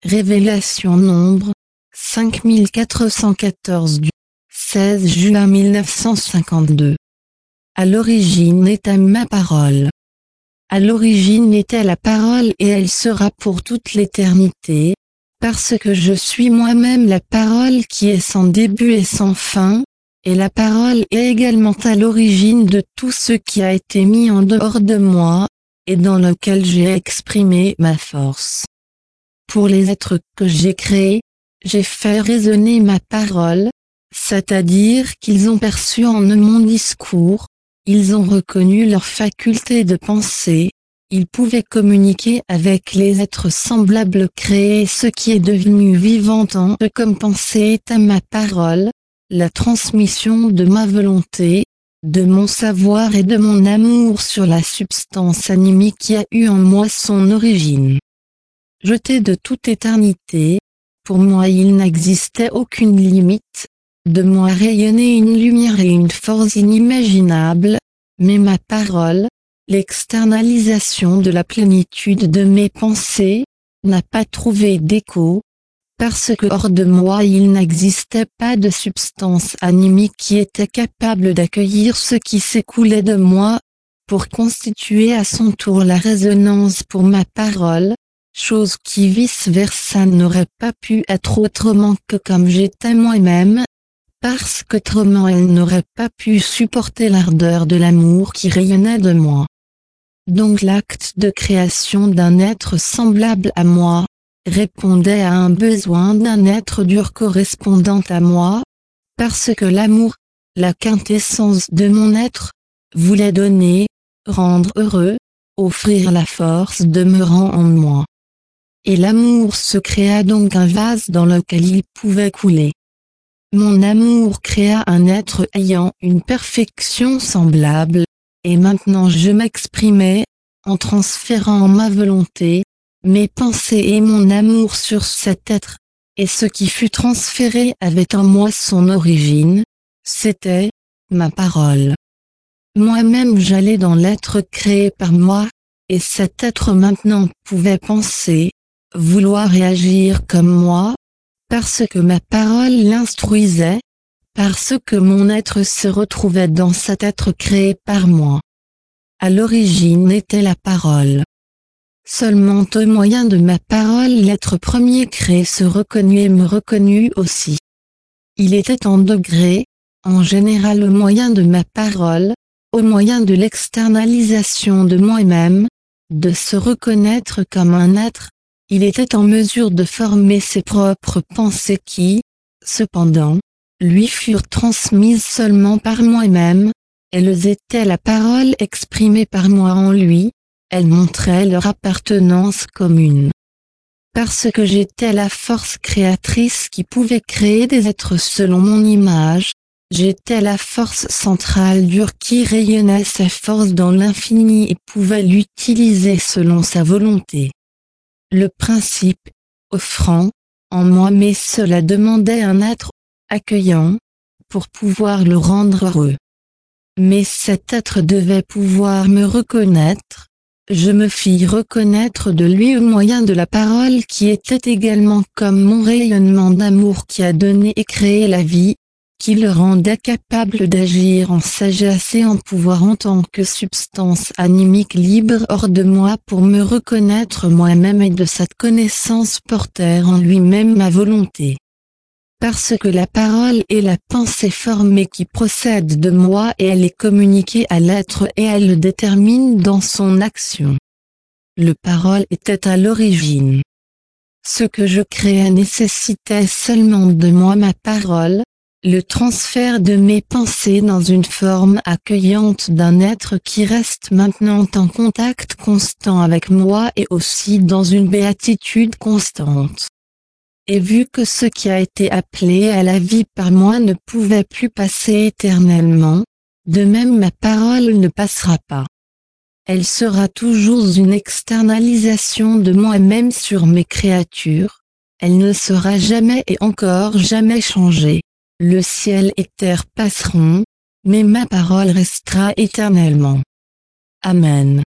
Révélation Nombre 5414 du 16 juin 1952. À l'origine était ma parole. À l'origine était la parole et elle sera pour toute l'éternité, parce que je suis moi-même la parole qui est sans début et sans fin, et la parole est également à l'origine de tout ce qui a été mis en dehors de moi, et dans lequel j'ai exprimé ma force. Pour les êtres que j'ai créés, j'ai fait résonner ma parole, c'est-à-dire qu'ils ont perçu en eux mon discours, ils ont reconnu leur faculté de penser, ils pouvaient communiquer avec les êtres semblables créés. Ce qui est devenu vivant en eux comme pensée est à ma parole, la transmission de ma volonté, de mon savoir et de mon amour sur la substance animique qui a eu en moi son origine. Jeté de toute éternité, pour moi il n'existait aucune limite, de moi rayonnait une lumière et une force inimaginables, mais ma parole, l'externalisation de la plénitude de mes pensées, n'a pas trouvé d'écho, parce que hors de moi il n'existait pas de substance animique qui était capable d'accueillir ce qui s'écoulait de moi, pour constituer à son tour la résonance pour ma parole, chose qui vice-versa n'aurait pas pu être autrement que comme j'étais moi-même, parce qu'autrement elle n'aurait pas pu supporter l'ardeur de l'amour qui rayonnait de moi. Donc l'acte de création d'un être semblable à moi, répondait à un besoin d'un être dur correspondant à moi, parce que l'amour, la quintessence de mon être, voulait donner, rendre heureux, offrir la force demeurant en moi. Et l'amour se créa donc un vase dans lequel il pouvait couler. Mon amour créa un être ayant une perfection semblable, et maintenant je m'exprimais, en transférant ma volonté, mes pensées et mon amour sur cet être, et ce qui fut transféré avait en moi son origine, c'était ma parole. Moi-même j'allais dans l'être créé par moi, et cet être maintenant pouvait penser, vouloir et agir comme moi, parce que ma parole l'instruisait, parce que mon être se retrouvait dans cet être créé par moi. À l'origine était la parole. Seulement au moyen de ma parole l'être premier créé se reconnut et me reconnut aussi. Il était en degré, en général au moyen de ma parole, au moyen de l'externalisation de moi-même, de se reconnaître comme un être, il était en mesure de former ses propres pensées qui, cependant, lui furent transmises seulement par moi-même, elles étaient la parole exprimée par moi en lui, elles montraient leur appartenance commune. Parce que j'étais la force créatrice qui pouvait créer des êtres selon mon image, j'étais la force centrale dure qui rayonnait sa force dans l'infini et pouvait l'utiliser selon sa volonté. Le principe, offrant, en moi mais cela demandait un être, accueillant, pour pouvoir le rendre heureux. Mais cet être devait pouvoir me reconnaître, je me fis reconnaître de lui au moyen de la parole qui était également comme mon rayonnement d'amour qui a donné et créé la vie, qui le rendait capable d'agir en sagesse et en pouvoir en tant que substance animique libre hors de moi pour me reconnaître moi-même et de cette connaissance porter en lui-même ma volonté. Parce que la parole est la pensée formée qui procède de moi et elle est communiquée à l'être et elle le détermine dans son action. Le parole était à l'origine. Ce que je créais nécessitait seulement de moi ma parole, le transfert de mes pensées dans une forme accueillante d'un être qui reste maintenant en contact constant avec moi et aussi dans une béatitude constante. Et vu que ce qui a été appelé à la vie par moi ne pouvait plus passer éternellement, de même ma parole ne passera pas. Elle sera toujours une externalisation de moi-même sur mes créatures, elle ne sera jamais et encore jamais changée. Le ciel et terre passeront, mais ma parole restera éternellement. Amen.